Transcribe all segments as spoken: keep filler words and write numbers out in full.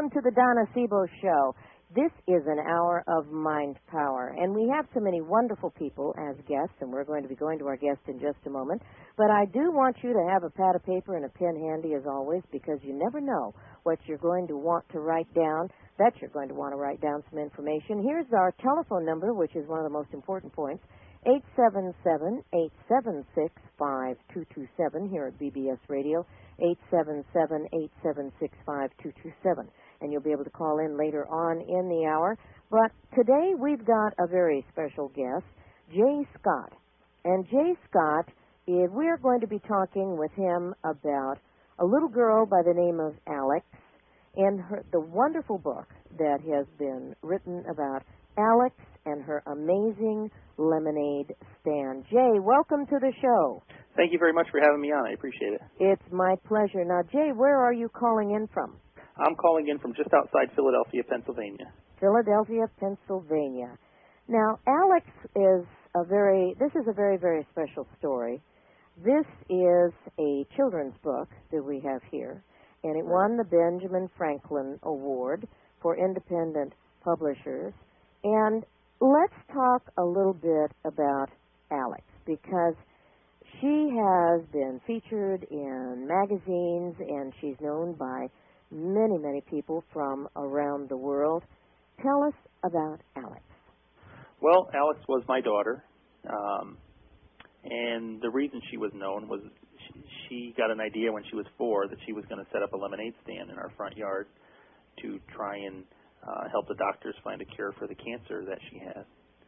Welcome to the Donna Sebo Show. This is an hour of mind power, and we have so many wonderful people as guests, and we're going to be going to our guest in just a moment. But I do want you to have a pad of paper and a pen handy as always, because you never know what you're going to want to write down. That you're going to want to write down some information. Here's our telephone number, which is one of the most important points, eight seven seven, eight seven six, five two two seven here at B B S Radio, eight seven seven, eight seven six, five two two seven. And you'll be able to call in later on in the hour. But today we've got a very special guest, Jay Scott. And Jay Scott, is, we're going to be talking with him about a little girl by the name of Alex and her, the wonderful book that has been written about Alex and her amazing lemonade stand. Jay, welcome to the show. Thank you very much for having me on. I appreciate it. It's my pleasure. Now, Jay, where are you calling in from? I'm calling in from just outside Philadelphia, Pennsylvania. Philadelphia, Pennsylvania. Now, Alex is a very, this is a very, very special story. This is a children's book that we have here, and it won the Benjamin Franklin Award for Independent Publishers. And let's talk a little bit about Alex, because she has been featured in magazines, and she's known by many, many people from around the world. Tell us about Alex. Well, Alex was my daughter, um, and the reason she was known was she, she got an idea when she was four that she was going to set up a lemonade stand in our front yard to try and uh, help the doctors find a cure for the cancer that she had.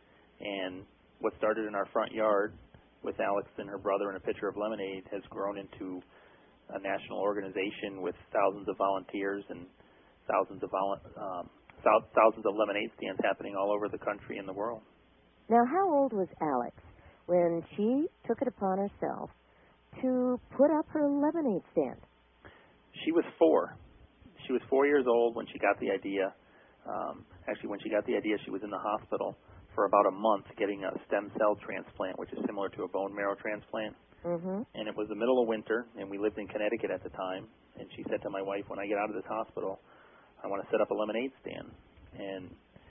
And what started in our front yard with Alex and her brother and a pitcher of lemonade has grown into a national organization with thousands of volunteers and thousands of volu- um, thousands of lemonade stands happening all over the country and the world. Now, how old was Alex when she took it upon herself to put up her lemonade stand? She was four. She was four years old when she got the idea. Um, actually, when she got the idea, she was in the hospital for about a month getting a stem cell transplant, which is similar to a bone marrow transplant. Mm-hmm. And it was the middle of winter, and we lived in Connecticut at the time. And she said to my wife, when I get out of this hospital, I want to set up a lemonade stand. And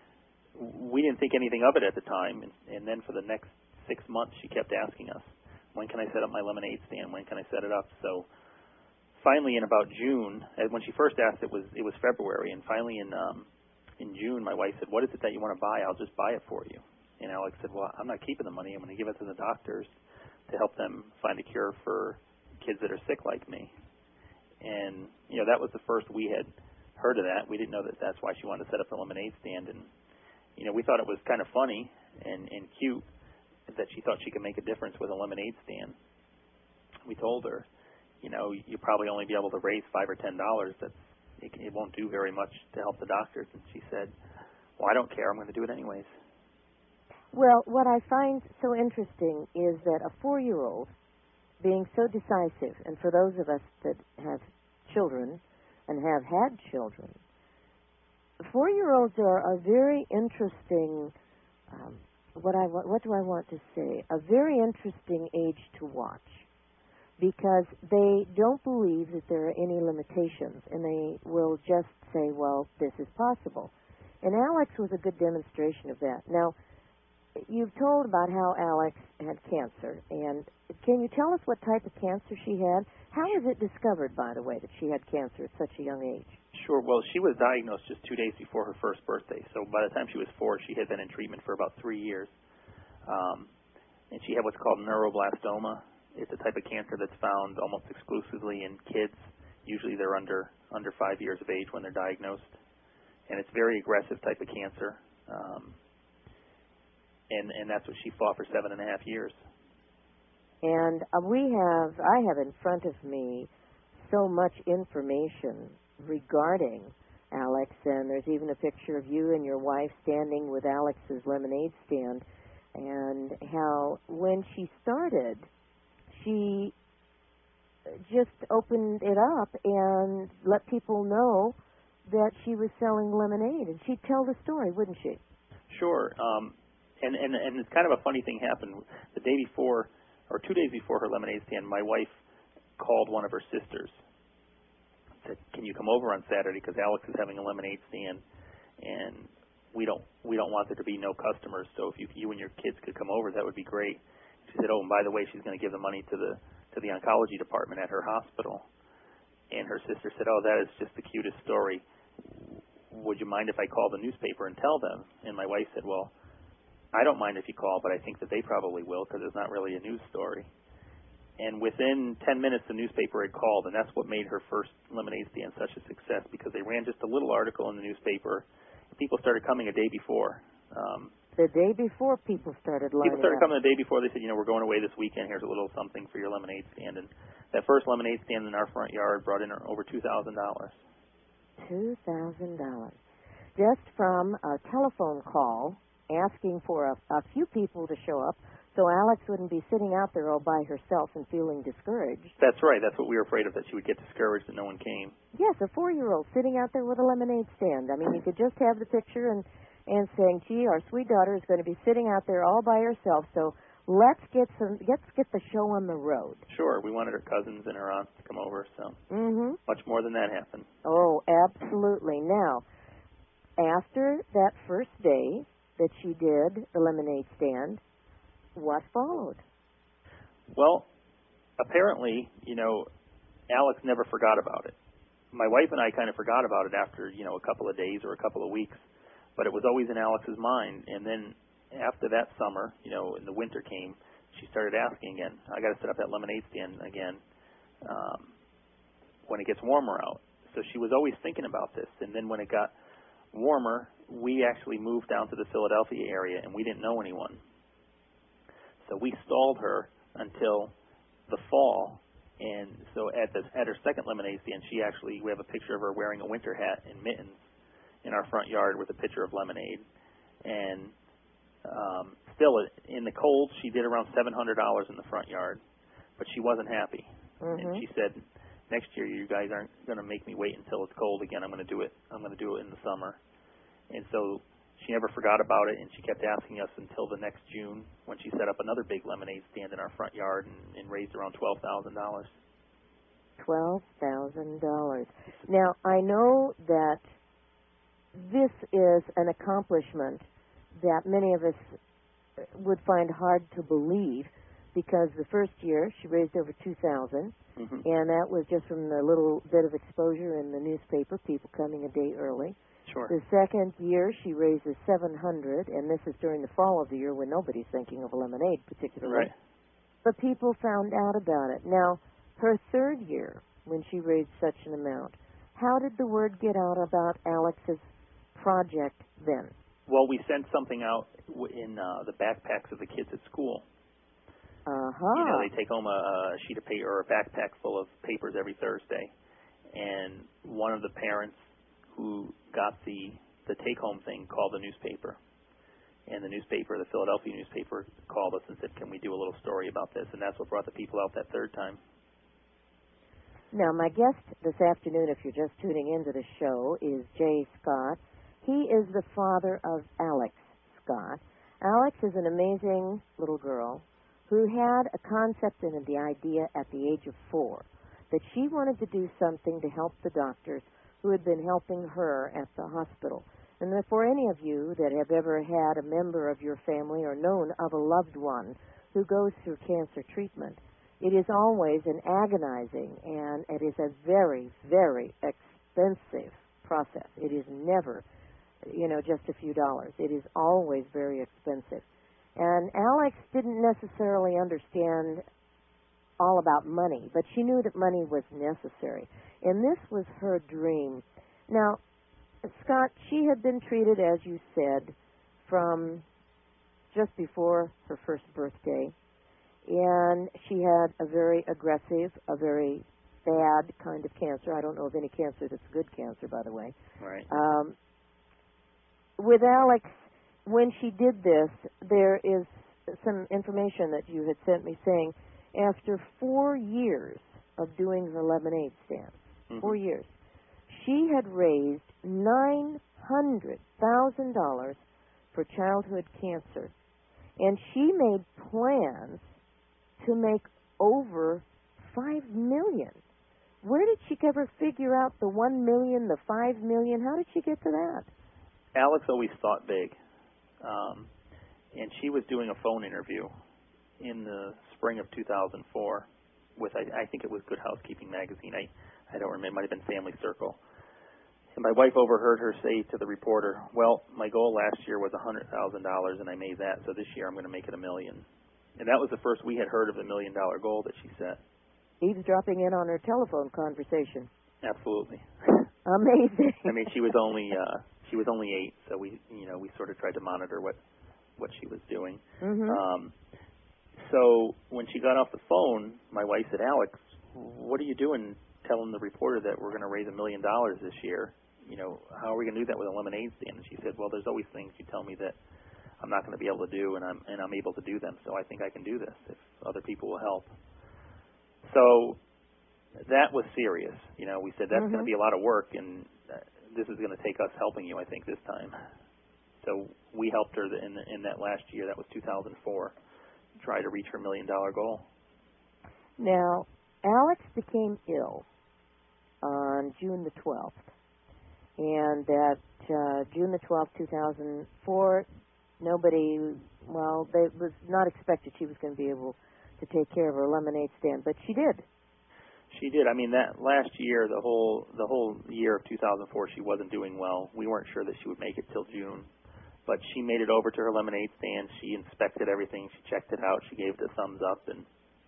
we didn't think anything of it at the time. And, and then for the next six months, she kept asking us, when can I set up my lemonade stand? When can I set it up? So finally, in about June, when she first asked, it was it was February. And finally, in um, in June, my wife said, what is it that you want to buy? I'll just buy it for you. And Alex said, well, I'm not keeping the money. I'm going to give it to the doctors to help them find a cure for kids that are sick like me. And, you know, that was the first we had heard of that. We didn't know that that's why she wanted to set up a lemonade stand. And, you know, we thought it was kind of funny and, and cute that she thought she could make a difference with a lemonade stand. We told her, you know, you'll probably only be able to raise five or ten dollars. That's, it, it won't do very much to help the doctors. And she said, well, I don't care. I'm going to do it anyways. Well, what I find so interesting is that a four-year-old being so decisive, and for those of us that have children and have had children, four-year-olds are a very interesting, um, what I what do I want to say, a very interesting age to watch, because they don't believe that there are any limitations, and they will just say, well, this is possible. And Alex was a good demonstration of that. Now, you've told about how Alex had cancer, and can you tell us what type of cancer she had? How was it discovered, by the way, that she had cancer at such a young age? Sure. Well, she was diagnosed just two days before her first birthday, so by the time she was four, she had been in treatment for about three years. Um, and she had what's called neuroblastoma. It's a type of cancer that's found almost exclusively in kids. Usually they're under, under five years of age when they're diagnosed. And it's a very aggressive type of cancer. Um, And, and that's what she fought for seven and a half years. And uh, we have, I have in front of me so much information regarding Alex, and there's even a picture of you and your wife standing with Alex's lemonade stand, and how when she started, she just opened it up and let people know that she was selling lemonade, and she'd tell the story, wouldn't she? Sure. Um, And, and and it's kind of a funny thing happened. The day before, or two days before her lemonade stand, my wife called one of her sisters said, "Can you come over on Saturday? Because Alex is having a lemonade stand, and we don't we don't want there to be no customers. So if you you and your kids could come over, that would be great." She said, "Oh, and by the way, she's going to give the money to the to the oncology department at her hospital." And her sister said, "Oh, that is just the cutest story. Would you mind if I call the newspaper and tell them?" And my wife said, "Well, I don't mind if you call, but I think that they probably will because it's not really a news story." And within ten minutes, the newspaper had called, and that's what made her first lemonade stand such a success, because they ran just a little article in the newspaper. People started coming a day before. Um, the day before people started lining People started up. coming the day before. They said, you know, we're going away this weekend. Here's a little something for your lemonade stand. And that first lemonade stand in our front yard brought in over two thousand dollars. two thousand dollars. Just from a telephone call asking for a, a few people to show up, so Alex wouldn't be sitting out there all by herself and feeling discouraged. That's right. That's what we were afraid of, that she would get discouraged and no one came. Yes, a four-year-old sitting out there with a lemonade stand. I mean, you could just have the picture and, and saying, gee, our sweet daughter is going to be sitting out there all by herself, so let's get some, let's get the show on the road. Sure. We wanted her cousins and her aunts to come over, so mm-hmm. much more than that happened. Oh, absolutely. Now, after that first day that she did the lemonade stand, what followed? Well, apparently, you know, Alex never forgot about it. My wife and I kind of forgot about it after, you know, a couple of days or a couple of weeks, but it was always in Alex's mind. And then after that summer, you know, and the winter came, she started asking again, I got to set up that lemonade stand again um, when it gets warmer out. So she was always thinking about this. And then when it got warmer, we actually moved down to the Philadelphia area, and we didn't know anyone. So we stalled her until the fall, and so at the at her second lemonade stand, she actually, we have a picture of her wearing a winter hat and mittens in our front yard with a pitcher of lemonade. And um, still, in the cold, she did around seven hundred dollars in the front yard, but she wasn't happy. Mm-hmm. And she said, next year you guys aren't going to make me wait until it's cold again. I'm going to do it. I'm going to do it in the summer. And so she never forgot about it, and she kept asking us until the next June when she set up another big lemonade stand in our front yard and, and raised around twelve thousand dollars. twelve thousand dollars. Now, I know that this is an accomplishment that many of us would find hard to believe, because the first year she raised over two thousand dollars, mm-hmm. and that was just from the little bit of exposure in the newspaper, people coming a day early. Sure. The second year, she raises seven hundred dollars, and this is during the fall of the year when nobody's thinking of a lemonade particularly. Right. But people found out about it. Now, her third year, when she raised such an amount, how did the word get out about Alex's project then? Well, we sent something out in uh, the backpacks of the kids at school. Uh-huh. You know, they take home a, a sheet of paper or a backpack full of papers every Thursday, and one of the parents who got the the take-home thing called the newspaper. And the newspaper, the Philadelphia newspaper, called us and said, can we do a little story about this? And that's what brought the people out that third time. Now, my guest this afternoon, if you're just tuning into the show, is Jay Scott. He is the father of Alex Scott. Alex is an amazing little girl who had a concept and the idea at the age of four that she wanted to do something to help the doctors who had been helping her at the hospital. And for any of you that have ever had a member of your family or known of a loved one who goes through cancer treatment, it is always an agonizing and it is a very, very expensive process. It is never, you know, just a few dollars. It is always very expensive. And Alex didn't necessarily understand all about money, but she knew that money was necessary. And this was her dream. Now, Scott, she had been treated, as you said, from just before her first birthday. And she had a very aggressive, a very bad kind of cancer. I don't know of any cancer that's good cancer, by the way. Right. Um, with Alex, when she did this, there is some information that you had sent me saying after four years of doing her lemonade stand, mm-hmm. four years, she had raised nine hundred thousand dollars for childhood cancer. And she made plans to make over five million dollars. Where did she ever figure out the one million, the five million? How did she get to that? Alex always thought big, um, and she was doing a phone interview in the spring of two thousand four with, I, I think it was Good Housekeeping magazine. I, I don't remember. It might have been Family Circle. And my wife overheard her say to the reporter, well, my goal last year was one hundred thousand dollars, and I made that, so this year I'm going to make it a million. And that was the first we had heard of the million-dollar goal that she set. Eavesdropping in on her telephone conversation. Absolutely. Amazing. I mean, she was only uh, she was only eight, so we you know we sort of tried to monitor what what she was doing. Mm-hmm. Um, so when she got off the phone, my wife said, Alex, what are you doing telling the reporter that we're going to raise a million dollars this year? You know, how are we going to do that with a lemonade stand? And she said, well, there's always things you tell me that I'm not going to be able to do, and I'm and I'm able to do them. So I think I can do this if other people will help. So that was serious. You know, we said that's mm-hmm. going to be a lot of work, and uh, this is going to take us helping you, I think, this time. So we helped her in in that last year. That was two thousand four. Try to reach her million dollar goal. Now, Alex became ill on June the twelfth, and that uh, June the twelfth, two thousand four, nobody, well, they was not expected she was going to be able to take care of her lemonade stand, but she did. She did. I mean, that last year, the whole the whole year of two thousand four, she wasn't doing well. We weren't sure that she would make it till June. But she made it over to her lemonade stand. She inspected everything. She checked it out. She gave it a thumbs up, and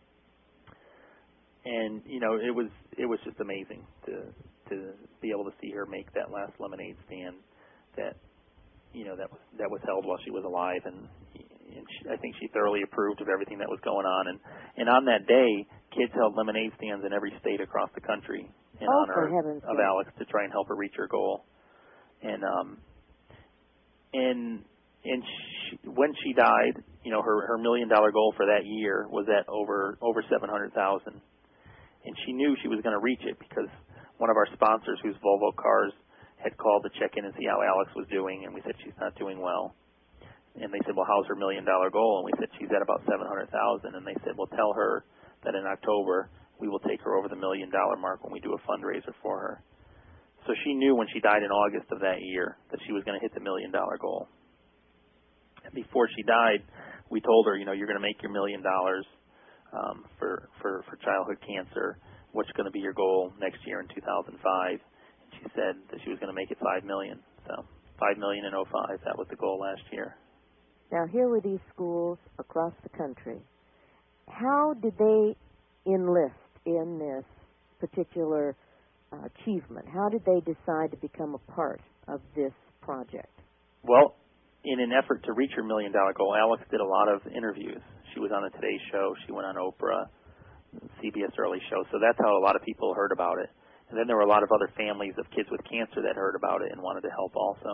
and you know it was it was just amazing to to be able to see her make that last lemonade stand that you know that was that was held while she was alive, and, and she, I think she thoroughly approved of everything that was going on. And and on that day, kids held lemonade stands in every state across the country in oh, honor for heaven's of sake. Alex to try and help her reach her goal. And um. And and she, when she died, you know, her her million dollar goal for that year was at over over seven hundred thousand, and she knew she was going to reach it because one of our sponsors, who's Volvo Cars, had called to check in and see how Alex was doing, and we said she's not doing well, and they said, well, how's her million dollar goal? And we said she's at about seven hundred thousand, and they said, well, tell her that in October we will take her over the million dollar mark when we do a fundraiser for her. So she knew when she died in August of that year that she was going to hit the million-dollar goal. And before she died, we told her, you know, you're going to make your million dollars um, for, for, for childhood cancer. What's going to be your goal next year in two thousand five? And she said that she was going to make it five million dollars. So five million dollars in oh five, that was the goal last year. Now, here were these schools across the country. How did they enlist in this particular Uh, achievement? How did they decide to become a part of this project? Well, in an effort to reach her million dollar goal, Alex did a lot of interviews. She was on the Today Show. She went on Oprah, C B S Early Show. So that's how a lot of people heard about it. And then there were a lot of other families of kids with cancer that heard about it and wanted to help also.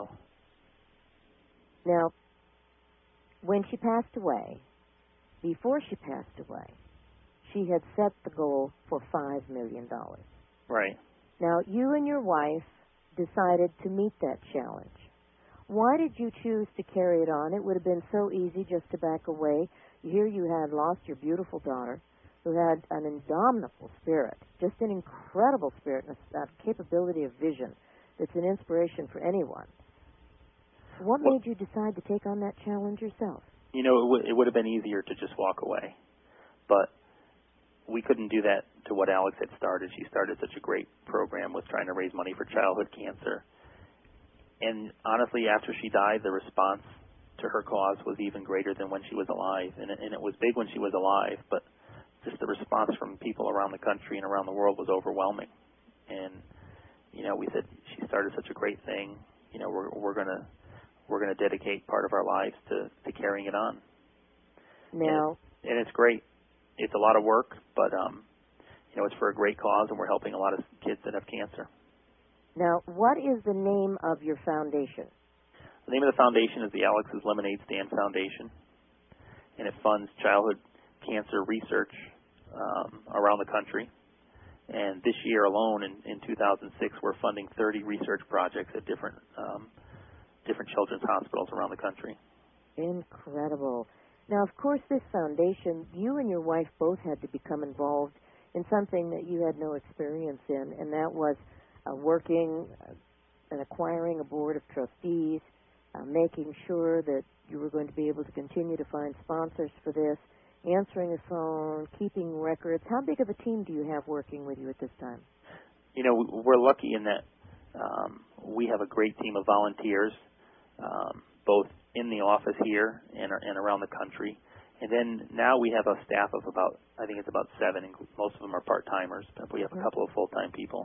Now, when she passed away, before she passed away, she had set the goal for five million dollars. Right. Now, you and your wife decided to meet that challenge. Why did you choose to carry it on? It would have been so easy just to back away. Here you had lost your beautiful daughter, who had an indomitable spirit, just an incredible spirit, and a, a capability of vision that's an inspiration for anyone. What well, made you decide to take on that challenge yourself? You know, it, w- it would have been easier to just walk away. But we couldn't do that to what Alex had started. She started such a great program with trying to raise money for childhood cancer. And honestly, after she died, the response to her cause was even greater than when she was alive. And it, and it was big when she was alive, but just the response from people around the country and around the world was overwhelming. And, you know, we said, she started such a great thing. You know, we're, we're going to we're going to dedicate part of our lives to, to carrying it on. Now, and, it, and it's great. It's a lot of work, but, um, you know, it's for a great cause, and we're helping a lot of kids that have cancer. Now, what is the name of your foundation? The name of the foundation is the Alex's Lemonade Stand Foundation, and it funds childhood cancer research um, around the country. And this year alone, in, in two thousand six, we're funding thirty research projects at different um, different children's hospitals around the country. Incredible. Now, of course, this foundation, you and your wife both had to become involved in something that you had no experience in, and that was uh, working uh, and acquiring a board of trustees, uh, making sure that you were going to be able to continue to find sponsors for this, answering the phone, keeping records. How big of a team do you have working with you at this time? You know, we're lucky in that um, we have a great team of volunteers, um, both in the office here and, and around the country. And then now we have a staff of about, I think it's about seven, and most of them are part-timers, but we have a couple of full-time people.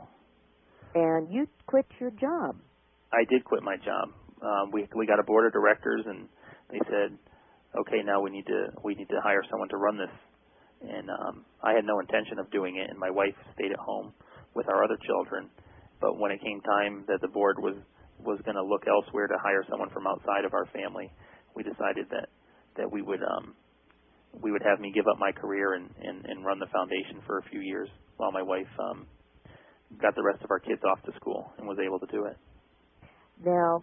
And you quit your job. I did quit my job. Um, we we got a board of directors, and they said, okay, now we need to we need to hire someone to run this. And um, I had no intention of doing it, and my wife stayed at home with our other children. But when it came time that the board was was going to look elsewhere to hire someone from outside of our family, we decided that that we would um, we would have me give up my career and, and, and run the foundation for a few years while my wife um, got the rest of our kids off to school and was able to do it. Now,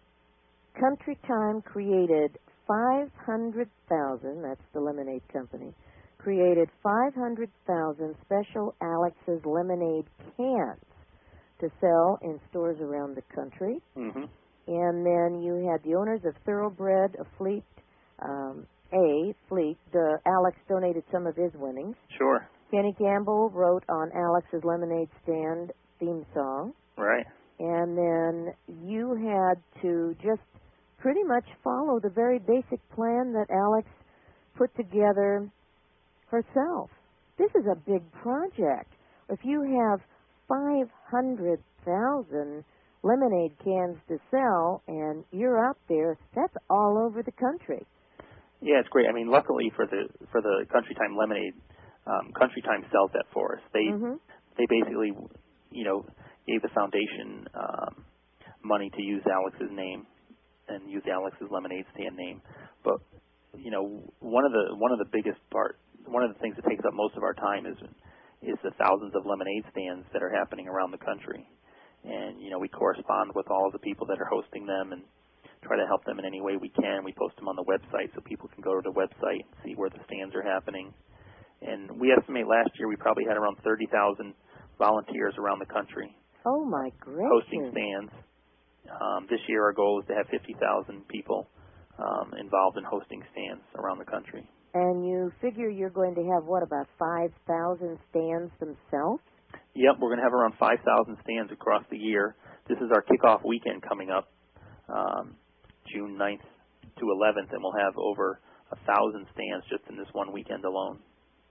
Country Time created five hundred thousand, that's the lemonade company, created five hundred thousand special Alex's lemonade cans to sell in stores around the country. Mm-hmm. And then you had the owners of Thoroughbred, a Fleet, um, A, Fleet. The Alex donated some of his winnings. Sure. Kenny Campbell wrote on Alex's Lemonade Stand theme song. Right. And then you had to just pretty much follow the very basic plan that Alex put together herself. This is a big project. If you have five hundred thousand lemonade cans to sell and you're out there, that's all over the country. Yeah, it's great. I mean, luckily for the for the Country Time Lemonade, um, Country Time sells that for us. They mm-hmm. they basically, you know, gave the foundation um, money to use Alex's name and use Alex's Lemonade Stand name. But you know, one of the one of the biggest part, one of the things that takes up most of our time is is the thousands of lemonade stands that are happening around the country. And you know, we correspond with all of the people that are hosting them and try to help them in any way we can. We post them on the website so people can go to the website and see where the stands are happening. And we estimate last year we probably had around thirty thousand volunteers around the country. Oh, my gracious. Hosting stands. Um, this year our goal is to have fifty thousand people um, involved in hosting stands around the country. And you figure you're going to have, what, about five thousand stands themselves? Yep, we're going to have around five thousand stands across the year. This is our kickoff weekend coming up, um, June ninth to eleventh, and we'll have over one thousand stands just in this one weekend alone.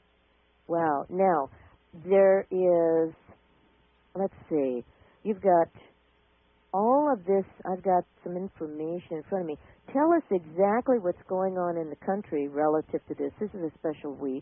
Wow. Now, there is, let's see, you've got all of this. I've got some information in front of me. Tell us exactly what's going on in the country relative to this. This is a special week.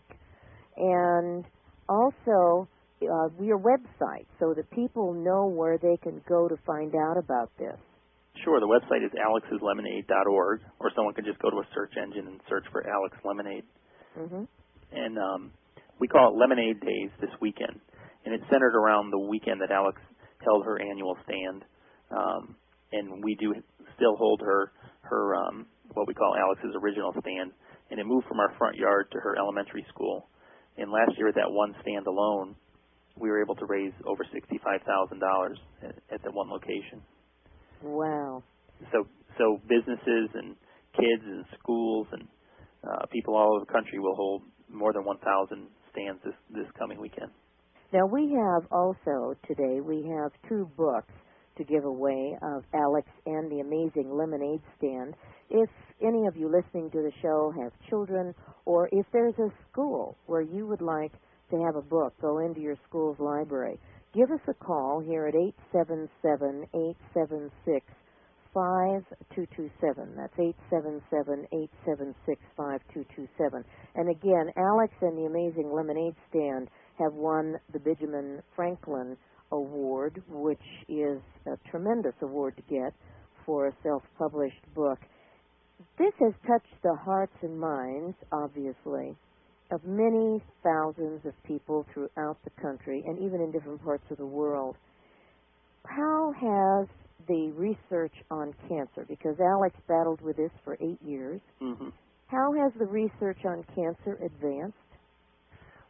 And also, uh, your website, so that people know where they can go to find out about this. Sure. The website is alex's lemonade dot org, or someone can just go to a search engine and search for Alex Lemonade. Mm-hmm. And um, we call it Lemonade Days this weekend. And it's centered around the weekend that Alex held her annual stand. Um, and we do still hold her, her um, what we call Alex's original stand. And it moved from our front yard to her elementary school. And last year at that one stand alone, we were able to raise over sixty-five thousand dollars at, at that one location. Wow. So so businesses and kids and schools and uh, people all over the country will hold more than one thousand stands this, this coming weekend. Now, we have also today, we have two books to give away of Alex and the Amazing Lemonade Stand. If any of you listening to the show have children, or if there's a school where you would like to have a book go into your school's library, give us a call here at eight seven seven, eight seven six, five two two seven. That's eight seven seven, eight seven six, five two two seven. And again, Alex and the Amazing Lemonade Stand have won the Benjamin Franklin Award, which is a tremendous award to get for a self-published book. This has touched the hearts and minds, obviously, of many thousands of people throughout the country and even in different parts of the world. How has the research on cancer, because Alex battled with this for eight years, Mm-hmm. how has the research on cancer advanced?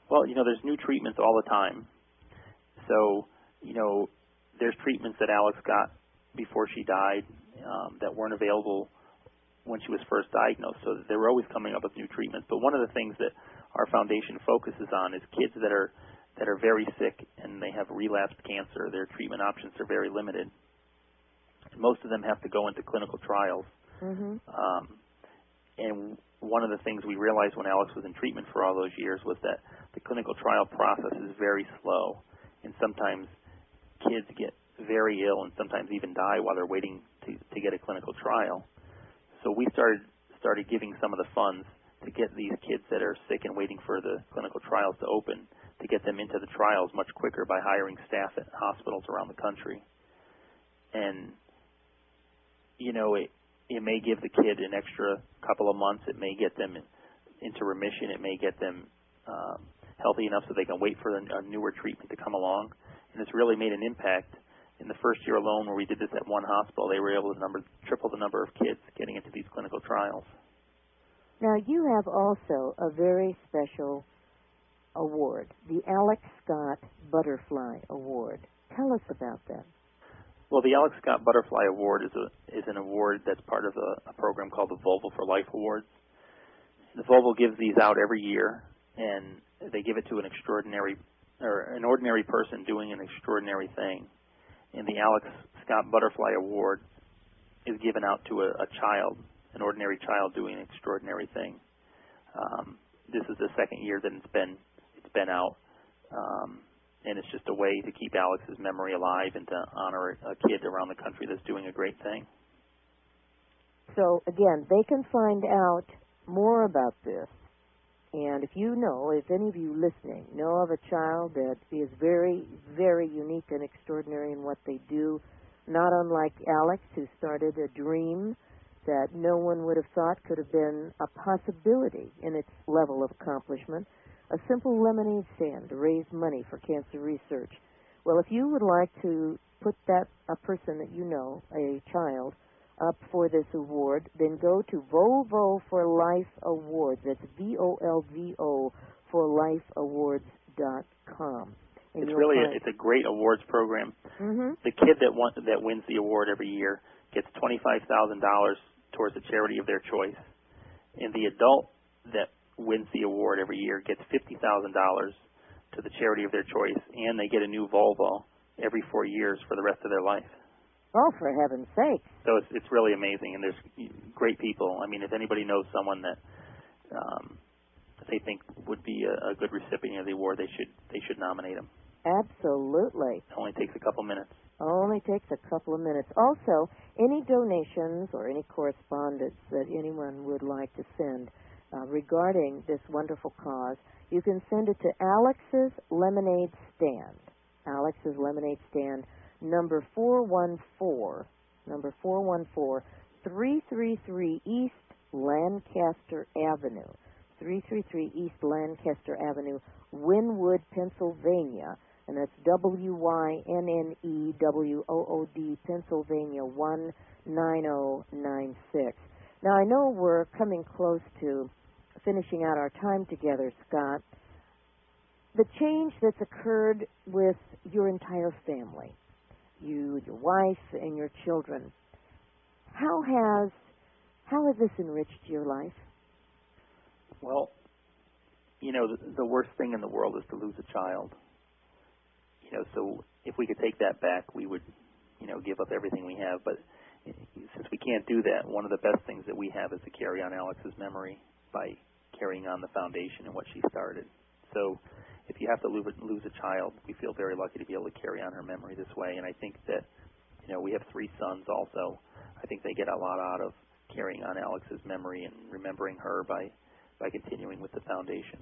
Well, you know, there's new treatments all the time. So, you know, there's treatments that Alex got before she died um, that weren't available when she was first diagnosed. So they were always coming up with new treatments. But one of the things that our foundation focuses on is kids that are that are very sick and they have relapsed cancer. Their treatment options are very limited. Most of them have to go into clinical trials. Mm-hmm. Um, and one of the things we realized when Alex was in treatment for all those years was that the clinical trial process is very slow, and sometimes kids get very ill and sometimes even die while they're waiting to, to get a clinical trial. So we started started giving some of the funds to get these kids that are sick and waiting for the clinical trials to open, to get them into the trials much quicker by hiring staff at hospitals around the country. And, you know, it, it may give the kid an extra couple of months. It may get them into remission. It may get them um, healthy enough so they can wait for a newer treatment to come along. And it's really made an impact. In the first year alone where we did this at one hospital, they were able to number, triple the number of kids getting into these clinical trials. Now, you have also a very special award, the Alex Scott Butterfly Award. Tell us about that. Well, the Alex Scott Butterfly Award is a is an award that's part of a, a program called the Volvo for Life Awards. The Volvo gives these out every year, and they give it to an extraordinary or an ordinary person doing an extraordinary thing. And the Alex Scott Butterfly Award is given out to a, a child, an ordinary child doing an extraordinary thing. Um, this is the second year that it's been it's been out, um, and it's just a way to keep Alex's memory alive and to honor a kid around the country that's doing a great thing. So again, they can find out more about this. And if you know, if any of you listening know of a child that is very, very unique and extraordinary in what they do, not unlike Alex, who started a dream that no one would have thought could have been a possibility in its level of accomplishment, a simple lemonade stand to raise money for cancer research. Well, if you would like to put that, a person that you know, a child, up for this award, then go to Volvo for Life Awards. That's V O L V O for life awards dot com. And it's really a, it's a great awards program. Mm-hmm. The kid that won, that wins the award every year gets twenty-five thousand dollars towards a charity of their choice, and the adult that wins the award every year gets fifty thousand dollars to the charity of their choice, and they get a new Volvo every four years for the rest of their life. Oh, for heaven's sake. So it's, it's really amazing, and there's great people. I mean, if anybody knows someone that um, they think would be a, a good recipient of the award, they should they should nominate them. Absolutely. It only takes a couple minutes. Only takes a couple of minutes. Also, any donations or any correspondence that anyone would like to send uh, regarding this wonderful cause, you can send it to Alex's Lemonade Stand. Alex's Lemonade Stand, number four one four, number four one four, three three three East Lancaster Avenue, three three three East Lancaster Avenue, Wynwood, Pennsylvania, and that's W Y N N E W O O D, Pennsylvania, one nine zero nine six. Now, I know we're coming close to finishing out our time together, Scott. The change that's occurred with your entire family, you, your wife, and your children, how has how has this enriched your life? Well, you know, the, the worst thing in the world is to lose a child. You know, so if we could take that back, we would, you know, give up everything we have. But since we can't do that, one of the best things that we have is to carry on Alex's memory by carrying on the foundation and what she started. So if you have to lose, lose a child, we feel very lucky to be able to carry on her memory this way. And I think that, you know, we have three sons also. I think they get a lot out of carrying on Alex's memory and remembering her by, by continuing with the foundation.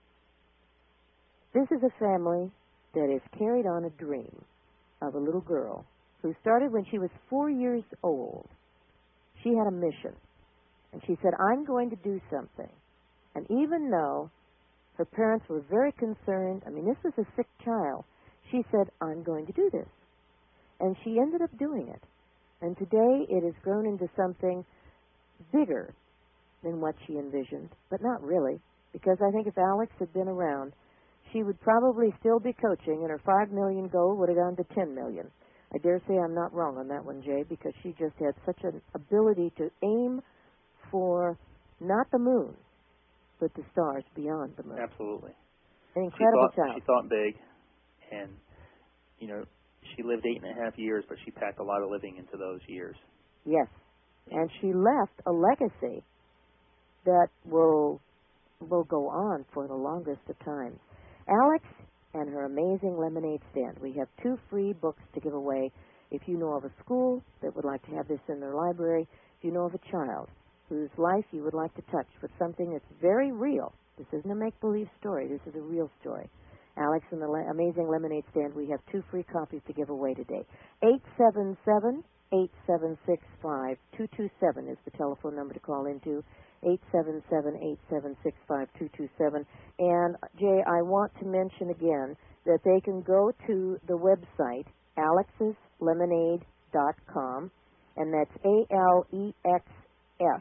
This is a family that has carried on a dream of a little girl who started when she was four years old. She had a mission, and she said, I'm going to do something. And even though her parents were very concerned, I mean, this was a sick child, she said, I'm going to do this. And she ended up doing it. And today it has grown into something bigger than what she envisioned, but not really, because I think if Alex had been around, she would probably still be coaching, and her five million goal would have gone to ten million. I dare say I'm not wrong on that one, Jay, because she just had such an ability to aim for not the moon, but the stars beyond the moon. Absolutely. An incredible she thought, child. She thought big, and, you know, she lived eight and a half years, but she packed a lot of living into those years. Yes, and she left a legacy that will will go on for the longest of times. Alex and her amazing lemonade stand. We have two free books to give away. If you know of a school that would like to have this in their library, if you know of a child whose life you would like to touch with something that's very real. This isn't a make-believe story. This is a real story. Alex and the Le- Amazing Lemonade Stand, we have two free copies to give away today. eight seven seven, eight seven six, five two two seven is the telephone number to call into. eight seven seven, eight seven six, five two two seven. And, Jay, I want to mention again that they can go to the website, alex's lemonade dot com, and that's A L E X S,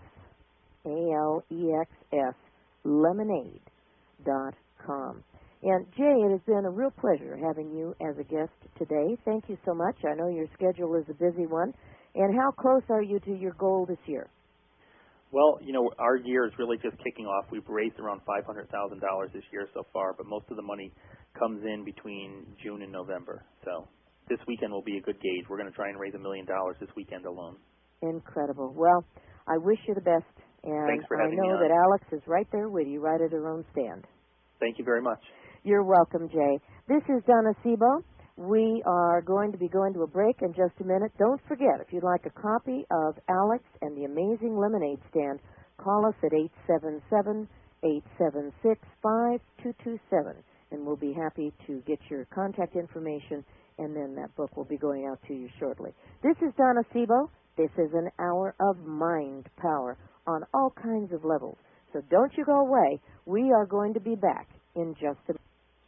A L E X S, lemonade dot com. And, Jay, it has been a real pleasure having you as a guest today. Thank you so much. I know your schedule is a busy one. And how close are you to your goal this year? Well, you know, our year is really just kicking off. We've raised around five hundred thousand dollars this year so far, but most of the money comes in between June and November. So this weekend will be a good gauge. We're going to try and raise a million dollars this weekend alone. Incredible. Well, I wish you the best. And Thanks for I having me know on. that Alex is right there with you, right at her own stand. Thank you very much. You're welcome, Jay. This is Donna Sebo. We are going to be going to a break in just a minute. Don't forget, if you'd like a copy of Alex and the Amazing Lemonade Stand, call us at eight seven seven, eight seven six, five two two seven, and we'll be happy to get your contact information, and then that book will be going out to you shortly. This is Donna Sebo. This is an hour of mind power on all kinds of levels. So don't you go away. We are going to be back in just a minute.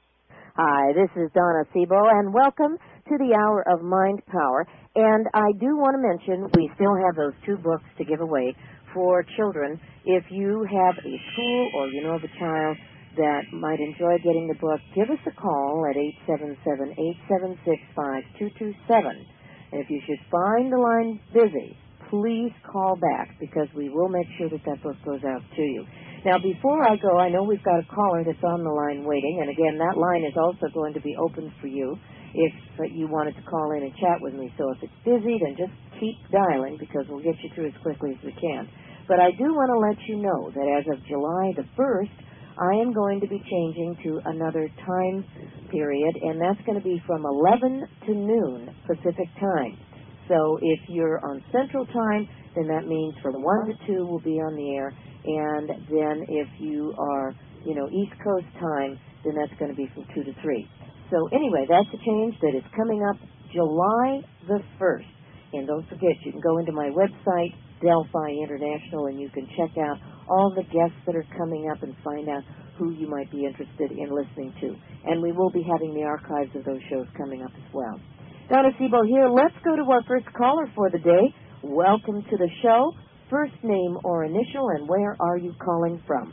Hi, this is Donna Sebo, and welcome to the Hour of Mind Power. And I do want to mention we still have those two books to give away for children. If you have a school or you know of a child that might enjoy getting the book, give us a call at eight seven seven, eight seven six, five two two seven. And if you should find the line busy, please call back because we will make sure that that book goes out to you. Now, before I go, I know we've got a caller that's on the line waiting, and again, that line is also going to be open for you if uh, you wanted to call in and chat with me. So if it's busy, then just keep dialing because we'll get you through as quickly as we can. But I do want to let you know that as of July the first, I am going to be changing to another time period, and that's going to be from eleven to noon Pacific time. So if you're on Central Time, then that means from one to two we'll be on the air. And then if you are, you know, East Coast time, then that's going to be from two to three. So anyway, that's a change that is coming up July the first. And don't forget, you can go into my website, Delphi International, and you can check out all the guests that are coming up and find out who you might be interested in listening to. And we will be having the archives of those shows coming up as well. Donna Sebo here. Let's go to our first caller for the day. Welcome to the show. First name or initial, and where are you calling from?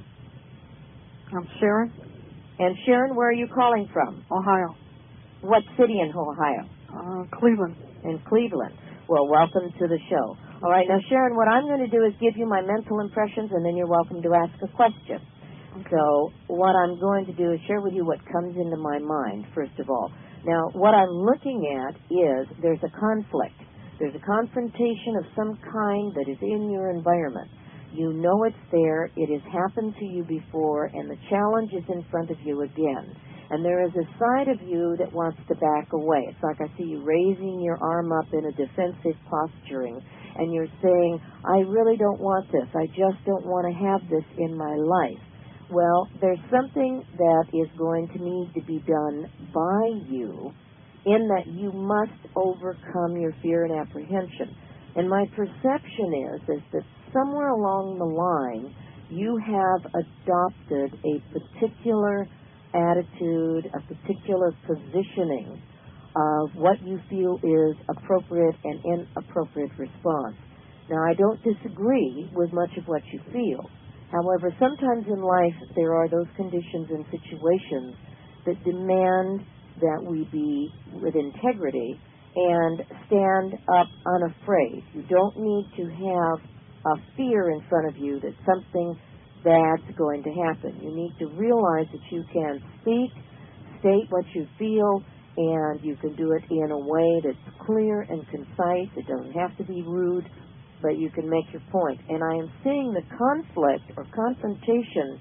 I'm Sharon. And Sharon, where are you calling from? Ohio. What city in Ohio? Uh, Cleveland. In Cleveland. Well, welcome to the show. All right, now, Sharon, what I'm going to do is give you my mental impressions, and then you're welcome to ask a question. Okay. So what I'm going to do is share with you what comes into my mind, first of all. Now, what I'm looking at is there's a conflict. There's a confrontation of some kind that is in your environment. You know it's there. It has happened to you before, and the challenge is in front of you again. And there is a side of you that wants to back away. It's like I see you raising your arm up in a defensive posturing, and you're saying, I really don't want this. I just don't want to have this in my life. Well, there's something that is going to need to be done by you in that you must overcome your fear and apprehension. And my perception is, is that somewhere along the line, you have adopted a particular attitude, a particular positioning of what you feel is appropriate and inappropriate response. Now, I don't disagree with much of what you feel. However, sometimes in life there are those conditions and situations that demand that we be with integrity and stand up unafraid. You don't need to have a fear in front of you that something bad's going to happen. You need to realize that you can speak, state what you feel, and you can do it in a way that's clear and concise. It doesn't have to be rude, but you can make your point. And I am seeing the conflict or confrontation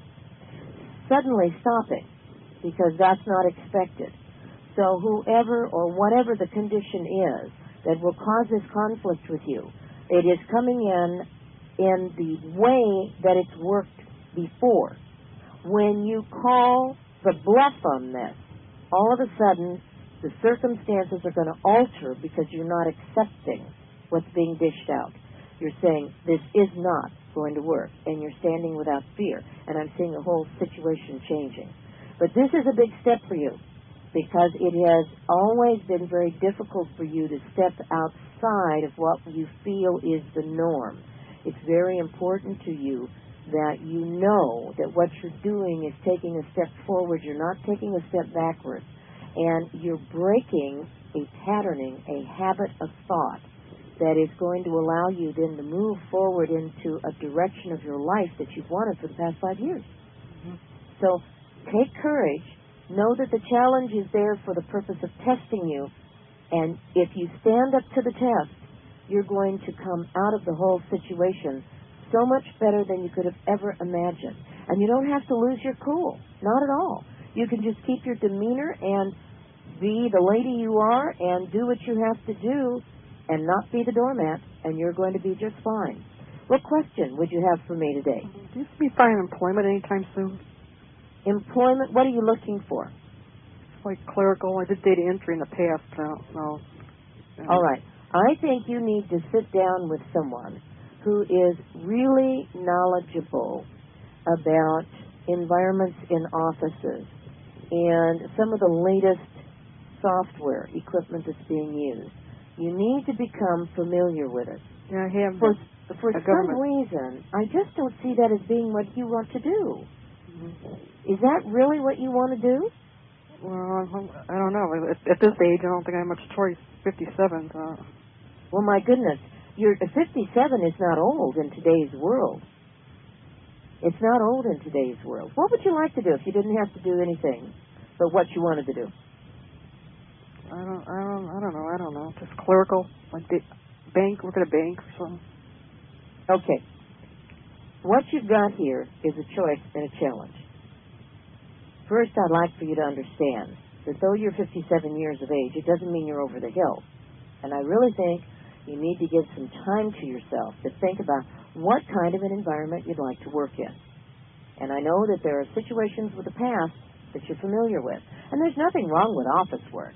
suddenly stopping, because that's not expected. So whoever or whatever the condition is that will cause this conflict with you, it is coming in in the way that it's worked before. When you call the bluff on this, all of a sudden the circumstances are going to alter because you're not accepting what's being dished out. You're saying, this is not going to work, and you're standing without fear. And I'm seeing the whole situation changing. But this is a big step for you, because it has always been very difficult for you to step outside of what you feel is the norm. It's very important to you that you know that what you're doing is taking a step forward. You're not taking a step backwards. And you're breaking a patterning, a habit of thought that is going to allow you then to move forward into a direction of your life that you've wanted for the past five years. Mm-hmm. So take courage. Know that the challenge is there for the purpose of testing you. And if you stand up to the test, you're going to come out of the whole situation so much better than you could have ever imagined. And you don't have to lose your cool. Not at all. You can just keep your demeanor and be the lady you are and do what you have to do and not be the doormat, and you're going to be just fine. What question would you have for me today? Do you see me finding employment anytime soon? Employment? What are you looking for? Like clerical. I did data entry in the past. I don't know. All right. I think you need to sit down with someone who is really knowledgeable about environments in offices and some of the latest software equipment that's being used. You need to become familiar with it. Yeah, I have. For, for some government. reason, I just don't see that as being what you want to do. Mm-hmm. Is that really what you want to do? Well, I don't know. At, at this age, I don't think I have much choice. fifty-seven. Uh, Well, my goodness, you're, fifty-seven is not old in today's world. It's not old in today's world. What would you like to do if you didn't have to do anything but what you wanted to do? I don't, I don't, I don't know. I don't know. Just clerical, like the bank, work at a bank or something. Okay. What you've got here is a choice and a challenge. First, I'd like for you to understand that though you're fifty-seven years of age, it doesn't mean you're over the hill. And I really think you need to give some time to yourself to think about what kind of an environment you'd like to work in. And I know that there are situations with the past that you're familiar with. And there's nothing wrong with office work.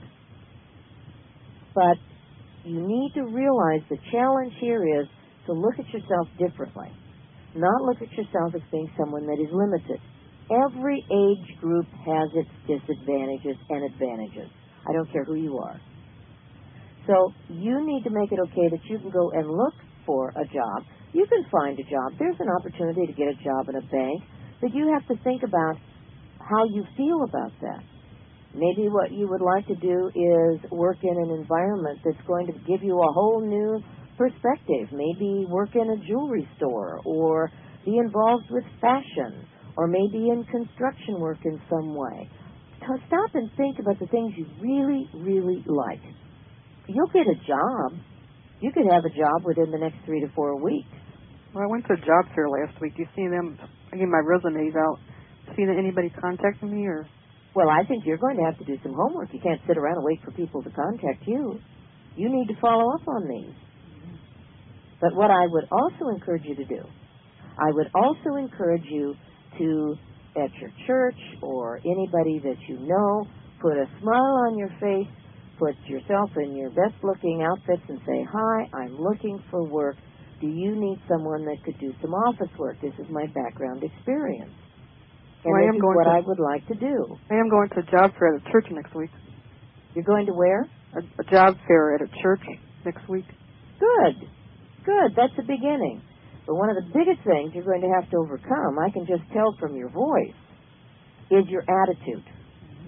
But you need to realize the challenge here is to look at yourself differently. Not look at yourself as being someone that is limited. Every age group has its disadvantages and advantages. I don't care who you are. So you need to make it okay that you can go and look for a job. You can find a job. There's an opportunity to get a job in a bank, but you have to think about how you feel about that. Maybe what you would like to do is work in an environment that's going to give you a whole new perspective. Maybe work in a jewelry store or be involved with fashion or maybe in construction work in some way. Stop and think about the things you really, really like. You'll get a job. You could have a job within the next three to four weeks. Well, I went to a job fair last week. Do you see them? I gave my resumes out. See that anybody contacting me or? Well, I think you're going to have to do some homework. You can't sit around and wait for people to contact you. You need to follow up on these. But what I would also encourage you to do, I would also encourage you to, at your church or anybody that you know, put a smile on your face, put yourself in your best-looking outfits and say, hi, I'm looking for work. Do you need someone that could do some office work? This is my background experience. And well, I this am is going what to, I would like to do. I am going to a job fair at a church next week. You're going to where? A, a job fair at a church next week. Good. Good. That's the beginning. But one of the biggest things you're going to have to overcome, I can just tell from your voice, is your attitude.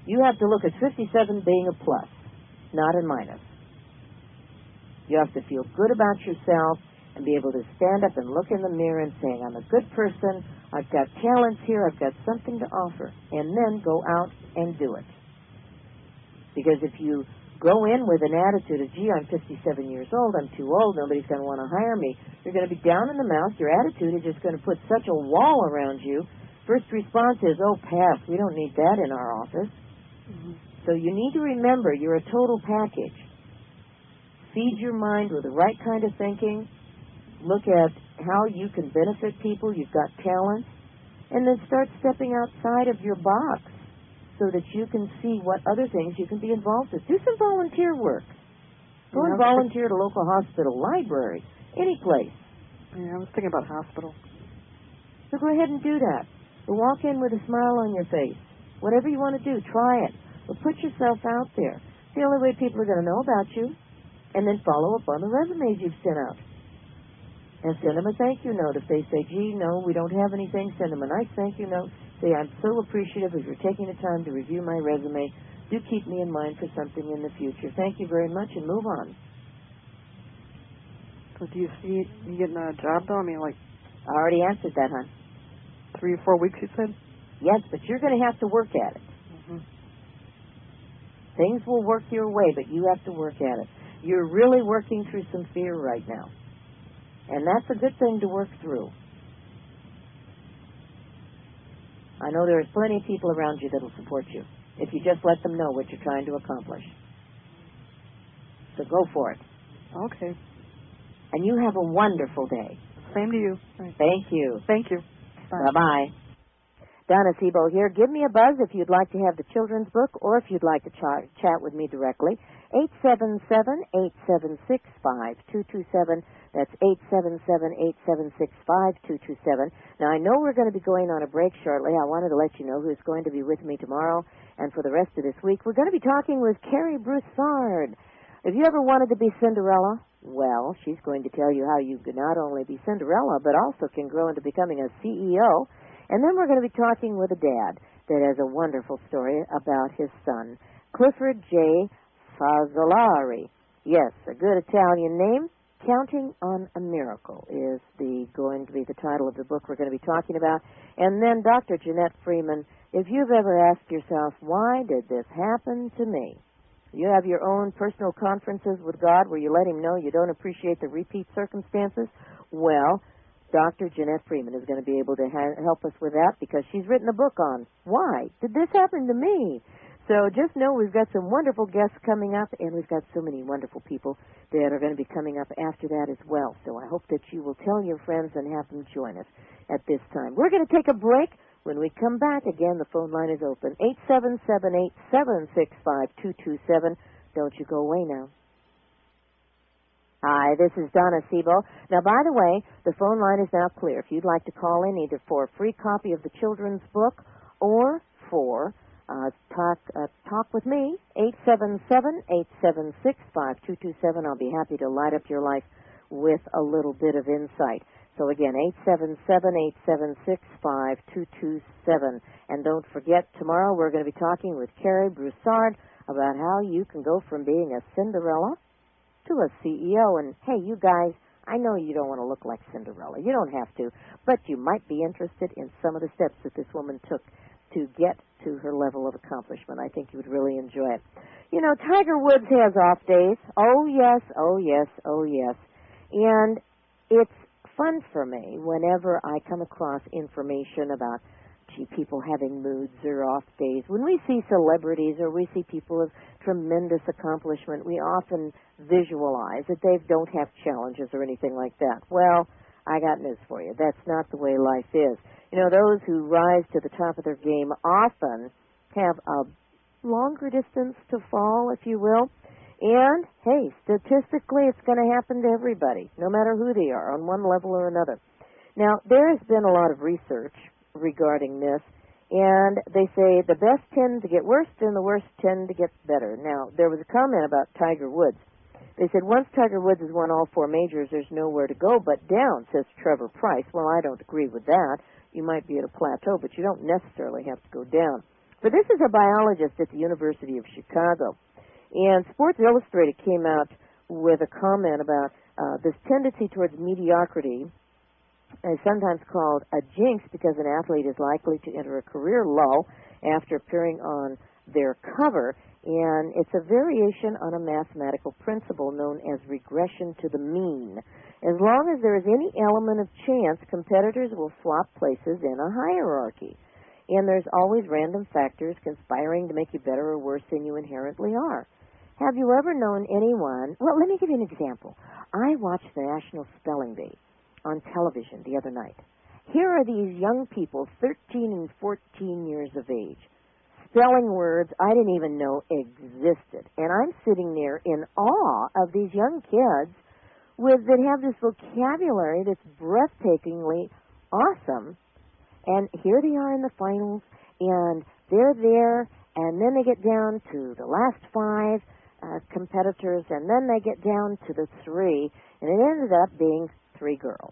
You have to look at fifty-seven being a plus, not a minus. You have to feel good about yourself and be able to stand up and look in the mirror and say, I'm a good person, I've got talents here, I've got something to offer, and then go out and do it. Because if you go in with an attitude of, gee, I'm fifty-seven years old, I'm too old, nobody's going to want to hire me, you're going to be down in the mouth, your attitude is just going to put such a wall around you. First response is, oh, pass, we don't need that in our office. Mm-hmm. So you need to remember you're a total package. Feed your mind with the right kind of thinking. Look at how you can benefit people. You've got talent. And then start stepping outside of your box so that you can see what other things you can be involved with. Do some volunteer work. Go yeah, and volunteer at a local hospital, library, any place. Yeah, I was thinking about hospital. So go ahead and do that. Or walk in with a smile on your face. Whatever you want to do, try it. But put yourself out there. It's the only way people are going to know about you. And then follow up on the resumes you've sent out. And send them a thank you note. If they say, gee, no, we don't have anything, send them a nice thank you note. Say, I'm so appreciative of your taking the time to review my resume. Do keep me in mind for something in the future. Thank you very much, and move on. So do you see you getting a job, though? I mean, like... I already answered that, hon. Three or four weeks, you said? Yes, but you're going to have to work at it. Mm-hmm. Things will work your way, but you have to work at it. You're really working through some fear right now. And that's a good thing to work through. I know there's plenty of people around you that will support you if you just let them know what you're trying to accomplish. So go for it. Okay. And you have a wonderful day. Same to you. Right. Thank you. Thank you. Bye. Bye-bye. Donna Sebo here. Give me a buzz if you'd like to have the children's book or if you'd like to ch- chat with me directly. eight seven seven, eight seven six, five two two seven. That's eight seven seven, eight seven six, five two two seven. Now, I know we're going to be going on a break shortly. I wanted to let you know who's going to be with me tomorrow and for the rest of this week. We're going to be talking with Carrie Broussard. Have you ever wanted to be Cinderella? Well, she's going to tell you how you can not only be Cinderella, but also can grow into becoming a C E O. And then we're going to be talking with a dad that has a wonderful story about his son, Clifford J. Fazzolari. Yes, a good Italian name. Counting on a Miracle is the going to be the title of the book we're going to be talking about. And then Doctor Jeanette Freeman, if you've ever asked yourself, why did this happen to me? You have your own personal conferences with God where you let him know you don't appreciate the repeat circumstances. Well, Doctor Jeanette Freeman is going to be able to ha- help us with that because she's written a book on why did this happen to me? So just know we've got some wonderful guests coming up, and we've got so many wonderful people that are going to be coming up after that as well. So I hope that you will tell your friends and have them join us at this time. We're going to take a break. When we come back, again, the phone line is open, eight seven seven, eight seven six, five two two seven. Don't you go away now. Hi, this is Donna Sebo. Now, by the way, the phone line is now clear. If you'd like to call in either for a free copy of the children's book or for uh, talk uh, talk with me, eight seven seven, eight seven six, five two two seven. I'll be happy to light up your life with a little bit of insight. So again, eight seven seven, eight seven six, five two two seven. And don't forget, tomorrow we're going to be talking with Carrie Broussard about how you can go from being a Cinderella to a C E O. And hey, you guys, I know you don't want to look like Cinderella. You don't have to. But you might be interested in some of the steps that this woman took to get to her level of accomplishment. I think you would really enjoy it. You know, Tiger Woods has off days. Oh, yes, oh, yes, oh, yes. And it's fun for me whenever I come across information about, gee, people having moods or off days. When we see celebrities or we see people of tremendous accomplishment, we often visualize that they don't have challenges or anything like that. Well, I got news for you. That's not the way life is. You know, those who rise to the top of their game often have a longer distance to fall, if you will. And, hey, statistically, it's going to happen to everybody, no matter who they are, on one level or another. Now, there has been a lot of research regarding this, and they say the best tend to get worse and the worst tend to get better. Now, there was a comment about Tiger Woods. They said once Tiger Woods has won all four majors, there's nowhere to go but down, says Trevor Price. Well, I don't agree with that. You might be at a plateau, but you don't necessarily have to go down. For this is a biologist at the University of Chicago. And Sports Illustrated came out with a comment about uh, this tendency towards mediocrity, is sometimes called a jinx because an athlete is likely to enter a career lull after appearing on their cover, and it's a variation on a mathematical principle known as regression to the mean. As long as there is any element of chance, competitors will swap places in a hierarchy, and there's always random factors conspiring to make you better or worse than you inherently are. Have you ever known anyone? Well, let me give you an example. I watched the National Spelling Bee on television the other night. Here are these young people, thirteen and fourteen years of age, spelling words I didn't even know existed. And I'm sitting there in awe of these young kids with that have this vocabulary that's breathtakingly awesome. And here they are in the finals, and they're there, and then they get down to the last five uh, competitors, and then they get down to the three, and it ended up being three girls.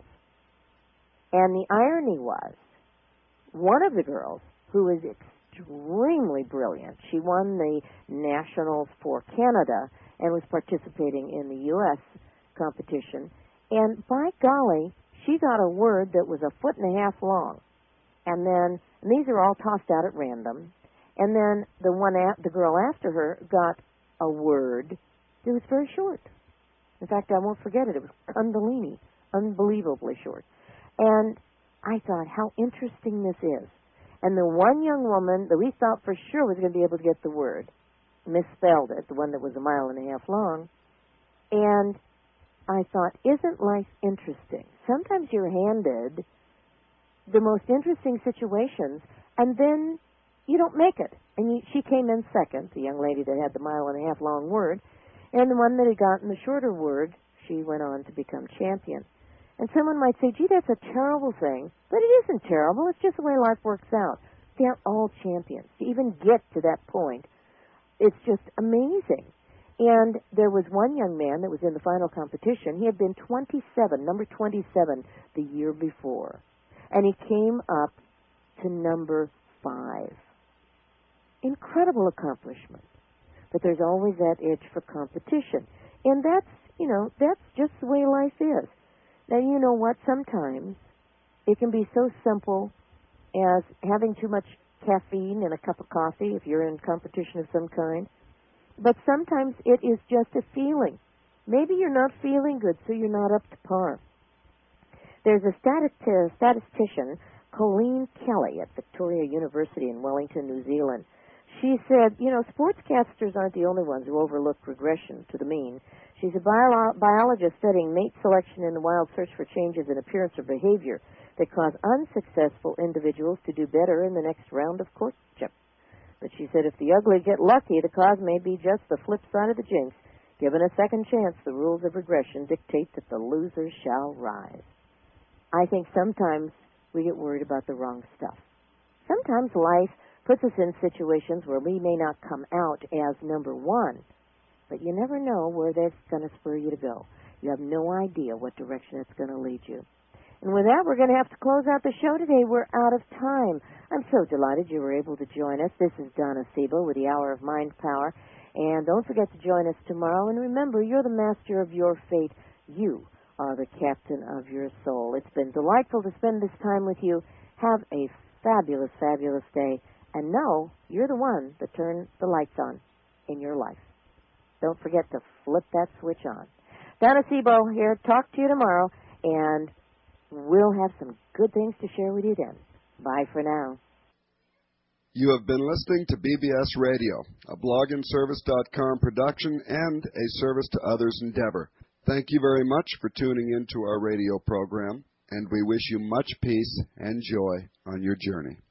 And the irony was, one of the girls, who was extremely brilliant, she won the nationals for Canada and was participating in the U S competition, and by golly, she got a word that was a foot and a half long. And then, and these are all tossed out at random, and then the one, a, the girl after her got a word that was very short. In fact, I won't forget it. It was Kundalini, unbelievably short. And I thought, how interesting this is. And the one young woman that we thought for sure was going to be able to get the word misspelled it, the one that was a mile and a half long. And I thought, isn't life interesting? Sometimes you're handed the most interesting situations, and then you don't make it. And you, she came in second, the young lady that had the mile and a half long word, and the one that had gotten the shorter word, she went on to become champion. And someone might say, gee, that's a terrible thing. But it isn't terrible. It's just the way life works out. They're all champions. To even get to that point, it's just amazing. And there was one young man that was in the final competition. He had been twenty-seven, number twenty-seven, the year before. And he came up to number five. Incredible accomplishment. But there's always that itch for competition. And that's, you know, that's just the way life is. Now, you know what? Sometimes it can be so simple as having too much caffeine in a cup of coffee if you're in competition of some kind. But sometimes it is just a feeling. Maybe you're not feeling good, so you're not up to par. There's a stati- statistician, Colleen Kelly, at Victoria University in Wellington, New Zealand. She said, you know, sportscasters aren't the only ones who overlook regression to the mean. She's a bio- biologist studying mate selection in the wild search for changes in appearance or behavior that cause unsuccessful individuals to do better in the next round of courtship. But she said if the ugly get lucky, the cause may be just the flip side of the jinx. Given a second chance, the rules of regression dictate that the losers shall rise. I think sometimes we get worried about the wrong stuff. Sometimes life puts us in situations where we may not come out as number one, but you never know where that's going to spur you to go. You have no idea what direction it's going to lead you. And with that, we're going to have to close out the show today. We're out of time. I'm so delighted you were able to join us. This is Donna Sebo with the Hour of Mind Power. And don't forget to join us tomorrow. And remember, you're the master of your fate. You are the captain of your soul. It's been delightful to spend this time with you. Have a fabulous, fabulous day. And know you're the one that turns the lights on in your life. Don't forget to flip that switch on. Donna Sebo here. Talk to you tomorrow. And we'll have some good things to share with you then. Bye for now. You have been listening to B B S Radio, a blog and service dot com production and a service to others endeavor. Thank you very much for tuning in to our radio program, and we wish you much peace and joy on your journey.